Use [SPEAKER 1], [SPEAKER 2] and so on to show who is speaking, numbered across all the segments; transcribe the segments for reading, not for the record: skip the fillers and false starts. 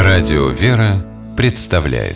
[SPEAKER 1] Радио «Вера» представляет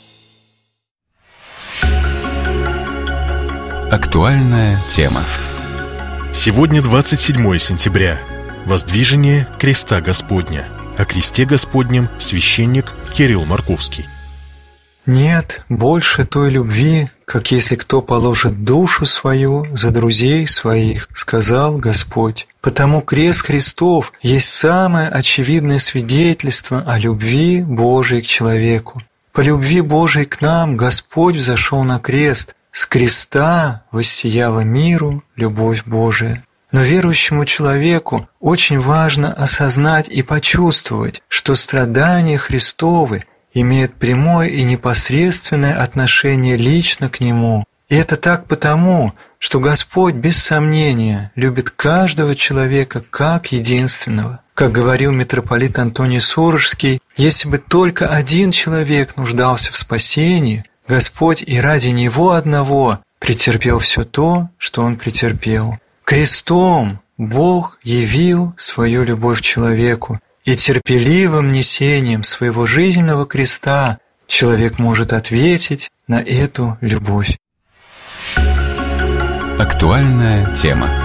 [SPEAKER 1] актуальная тема.
[SPEAKER 2] Сегодня 27 сентября. Воздвижение креста Господня. О кресте Господнем священник Кирилл Марковский.
[SPEAKER 3] Нет больше той любви, как если кто положит душу свою за друзей своих, сказал Господь. Потому крест Христов есть самое очевидное свидетельство о любви Божией к человеку. По любви Божией к нам Господь взошел на крест, с креста воссияла миру любовь Божия. Но верующему человеку очень важно осознать и почувствовать, что страдания Христовы имеют прямое и непосредственное отношение лично к Нему. И это так потому, что Господь без сомнения любит каждого человека как единственного. Как говорил митрополит Антоний Сурожский, если бы только один человек нуждался в спасении, Господь и ради него одного претерпел все то, что Он претерпел. Крестом Бог явил свою любовь человеку, и терпеливым несением своего жизненного креста человек может ответить на эту любовь.
[SPEAKER 1] Актуальная тема.